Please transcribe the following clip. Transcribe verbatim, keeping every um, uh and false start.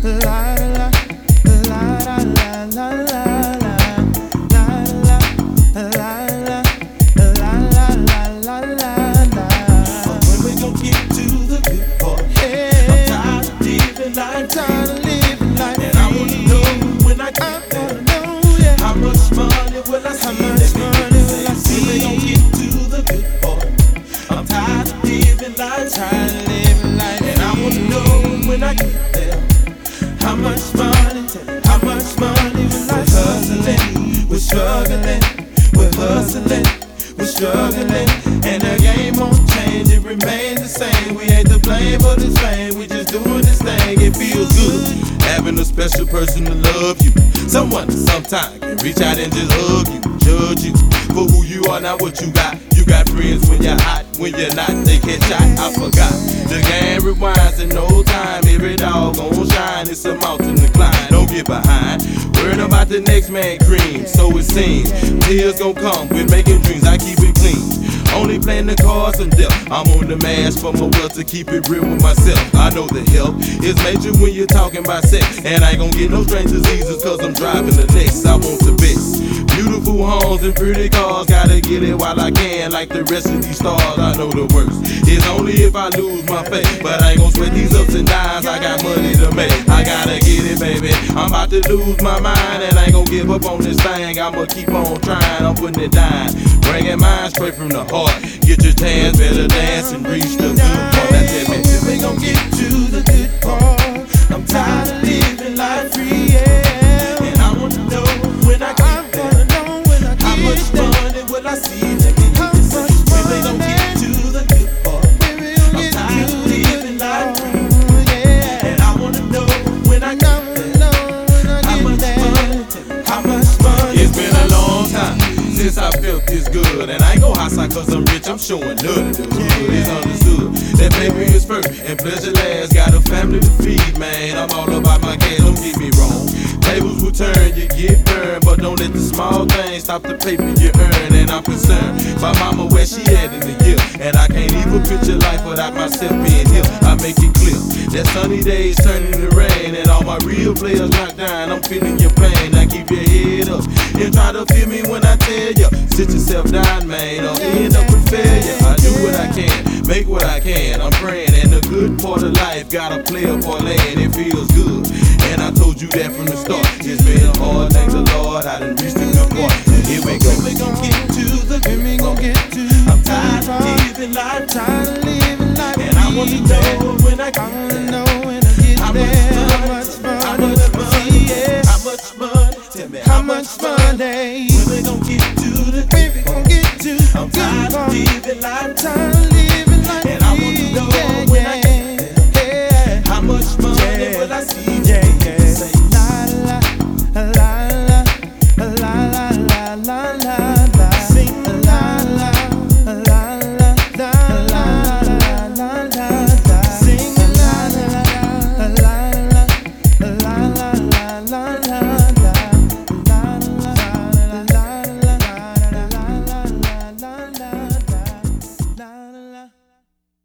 How much money, how much money we're hustling, we're struggling, we're hustling, we're struggling, and the game won't change, it remains the same. We ain't to blame for this fame, we just doing this thing, it feels good. Having a special person to love you, someone that sometimes can reach out and just hug you, judge you for who you are, not what you got. You got friends when you're hot, when you're not, they catch shot. I forgot. The game rewinds in no time. Every dog gon' shine. It's a mountain to climb. Don't get behind. Worried about the next man cream. So it seems. Tears gon' come with making dreams. I keep it clean. Only playing the cards and death. I'm on the mask for my wealth to keep it real with myself. I know the help is major when you're talking about sex. And I ain't gon' get no strange diseases cause I'm driving the next. I want the best. Beautiful homes and pretty cars, gotta get it while I can. Like the rest of these stars, I know the worst. It's only if I lose my faith, but I ain't gon' sweat these ups and downs. I got money to make, I gotta get it, baby. I'm about to lose my mind, and I ain't gon' give up on this thing. I'ma keep on trying, I'm putting it down, bringing mine straight from the heart. Get your chance, better dance and reach the good part. That's it, man. We gon' get to the good part. I'm tired of living life free, yeah. And I wanna know when I get there. How much money will I see? Let me get this. When we gon' get to the good part. I'm tired of living life free, yeah. And I wanna know when I get there. How much money? How much money? It's been a long time since I felt this good, and I ain't gon' hostile cause I'm rich. I'm showing love to the hood. It's understood that baby is first and pleasure last. Got a family to feed, man. I'm all about my cash. Don't get me wrong. Tables will turn, you get burned, but don't let the small things stop the paper you earn. And I'm concerned by mama where she at in the year, and I can't even picture life without myself being here. I make it clear that sunny days turning to rain, and all my real players locked down. I'm feeling your pain. Now keep your head up and try to feel me when I tell you. Sit yourself down, man, or end up with failure. I do what I can, make what I can. I'm praying, and the good part of life gotta play a parlay, and it feels good. And I told you that from the start. It's been hard, thank the Lord, I done reached the good part. Here we go. We gon' get to the good we gon' get to. I'm tired of living life, tired of living life. And I wanna know when I get there. How much money? How much money? How much money? Tell me how much money?